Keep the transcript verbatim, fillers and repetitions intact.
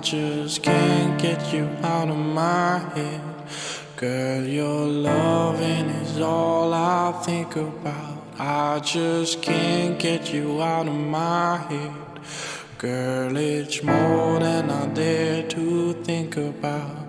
just can't get you out of my head. Girl, your loving is all I think about. I just can't get you out of my head. Girl, it's more than I dare to think about.